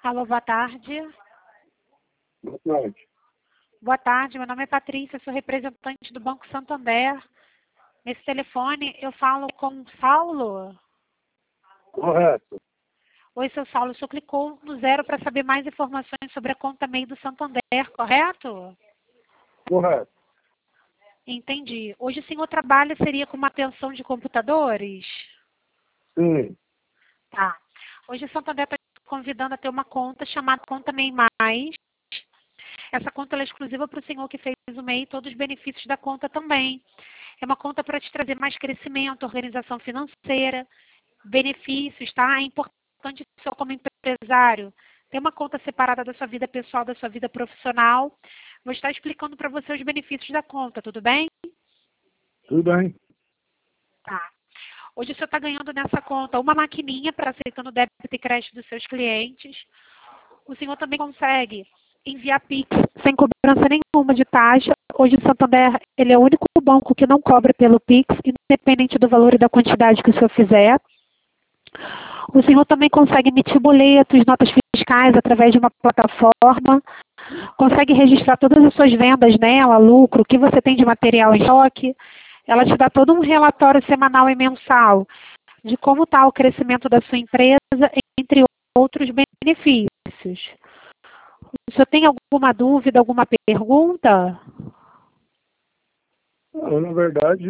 Alô, boa tarde. Boa tarde. Boa tarde, meu nome é Patrícia, sou representante do Banco Santander. Nesse telefone eu falo com o Saulo. Correto. Oi, seu Saulo, o senhor clicou no 0 para saber mais informações sobre a conta MEI do Santander, correto? Correto. Entendi. Hoje o senhor trabalha, seria com manutenção de computadores? Sim. Tá. Hoje o Santander está convidando a ter uma conta chamada Conta MEI Mais. Essa conta ela é exclusiva para o senhor que fez o MEI e todos os benefícios da conta também. É uma conta para te trazer mais crescimento, organização financeira, benefícios, tá? É importante o senhor como empresário ter uma conta separada da sua vida pessoal, da sua vida profissional. Vou estar explicando para você os benefícios da conta, tudo bem? Tudo bem. Tá. Hoje o senhor está ganhando nessa conta uma maquininha para aceitando débito e crédito dos seus clientes. O senhor também consegue enviar Pix sem cobrança nenhuma de taxa. Hoje o Santander ele é o único banco que não cobra pelo Pix, independente do valor e da quantidade que o senhor fizer. O senhor também consegue emitir boletos, notas fiscais através de uma plataforma. Consegue registrar todas as suas vendas nela, lucro, o que você tem de material em estoque. Ela te dá todo um relatório semanal e mensal de como está o crescimento da sua empresa, entre outros benefícios. O senhor tem alguma dúvida, alguma pergunta? Não, na verdade,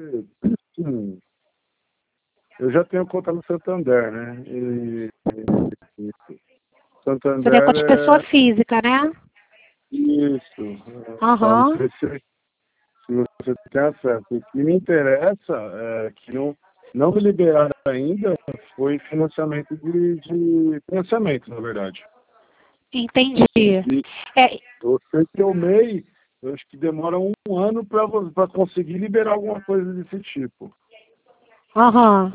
eu já tenho conta no Santander, né? E Seria Santander conta de pessoa física, né? isso. Não Aham. sei se você tem acesso. O que me interessa é que não me liberaram ainda foi financiamento de financiamento, na verdade. Entendi. E É, você que eu MEI, eu acho que demora um ano para conseguir liberar alguma coisa desse tipo. aham.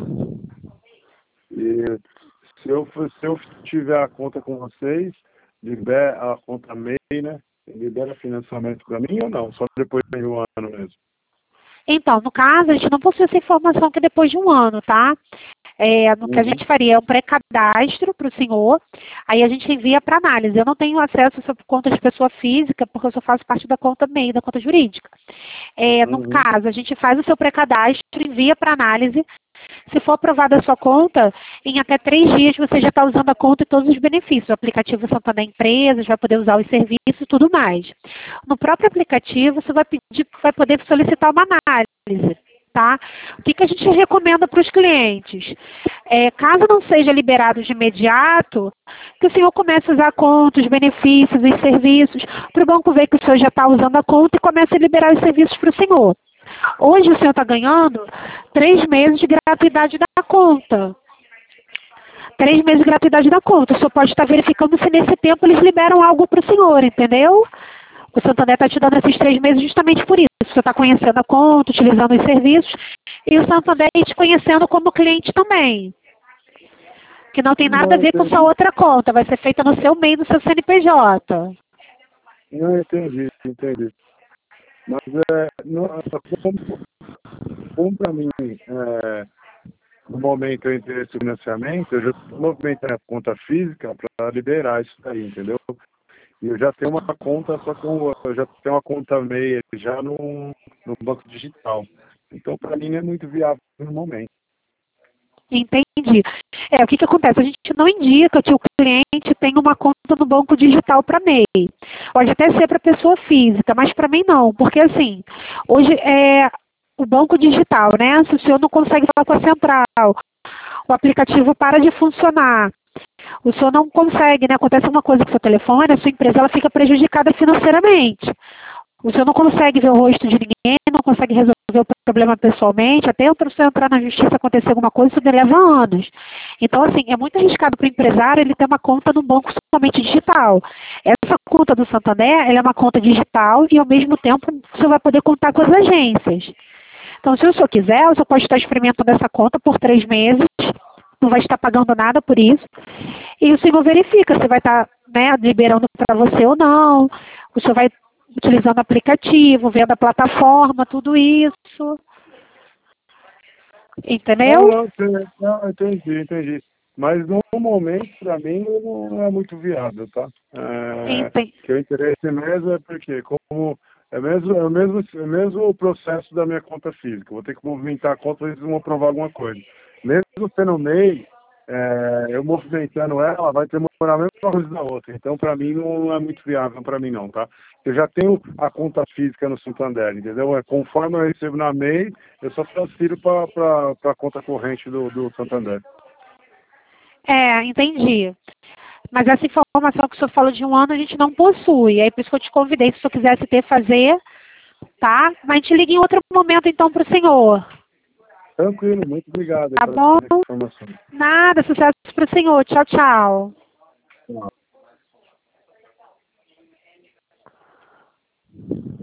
E se eu tiver a conta com vocês, libera a conta MEI, né? Libera financiamento para mim ou não? Só depois de um ano mesmo. Então, no caso, a gente não possui essa informação que depois de um ano, tá? No que a Uhum. gente faria é um pré-cadastro para o senhor, aí a gente envia para análise. Eu não tenho acesso sobre conta de pessoa física, porque eu só faço parte da conta MEI, da conta jurídica. No Uhum. caso, a gente faz o seu pré-cadastro, envia para análise. Se for aprovada a sua conta, em até 3 dias você já está usando a conta e todos os benefícios. O aplicativo Santander Empresas, vai poder usar os serviços e tudo mais. No próprio aplicativo, você vai poder solicitar uma análise. Tá? O que a gente recomenda para os clientes? Caso não seja liberado de imediato, que o senhor comece a usar a conta, os benefícios, os serviços, para o banco ver que o senhor já está usando a conta e comece a liberar os serviços para o senhor. Hoje o senhor está ganhando 3 meses de gratuidade da conta. 3 meses de gratuidade da conta. O senhor pode estar verificando se nesse tempo eles liberam algo para o senhor, entendeu? O Santander está te dando esses 3 meses justamente por isso. O senhor está conhecendo a conta, utilizando os serviços, e o Santander te conhecendo como cliente também. Que não tem nada a Não, ver com sua entendi. outra conta, vai ser feita no seu MEI, no seu CNPJ. Não, entendi. Mas como para mim, no momento eu entrei esse financiamento, eu já estou movimentando a conta física para liberar isso daí, entendeu? E eu já tenho uma conta, só que eu já tenho uma conta MEI já no banco digital. Então, para mim, não é muito viável no momento. Entendi. O que acontece? A gente não indica que o cliente tenha uma conta no banco digital para MEI. Pode até ser para pessoa física, mas para mim não, porque assim, hoje é o banco digital, né? Se o senhor não consegue falar com a central, o aplicativo para de funcionar, o senhor não consegue, né? Acontece uma coisa com o seu telefone, a sua empresa ela fica prejudicada financeiramente. O senhor não consegue ver o rosto de ninguém, não consegue resolver o problema pessoalmente, até para o senhor entrar na justiça acontecer alguma coisa, isso leva anos. Então, assim, é muito arriscado para o empresário ele ter uma conta no banco somente digital. Essa conta do Santander, ela é uma conta digital e, ao mesmo tempo, o senhor vai poder contar com as agências. Então, se o senhor quiser, o senhor pode estar experimentando essa conta por 3 meses, não vai estar pagando nada por isso, e o senhor verifica se vai estar, né, liberando para você ou não, o senhor vai utilizando aplicativo, vendo a plataforma, tudo isso. Não, Entendeu? não, entendi. Mas no momento, para mim, não é muito viável, tá? Que o interesse mesmo é porque, como é mesmo o processo da minha conta física. Eu vou ter que movimentar a conta, eles vão aprovar alguma coisa. Mesmo sendo MEI, eu movimentando ela, vai demorar a mesma coisa da outra. Então, para mim, não é muito viável para mim, não, tá? Eu já tenho a conta física no Santander, entendeu? Conforme eu recebo na MEI, eu só transfiro para a conta corrente do Santander. Entendi. Mas essa informação que o senhor falou de 1 ano a gente não possui. Aí por isso que eu te convidei, se o senhor quisesse fazer, tá? Mas a gente liga em outro momento então para o senhor. Tranquilo, muito obrigado Tá pela bom? informação. Nada, sucesso para o senhor. Tchau, tchau. Tchau.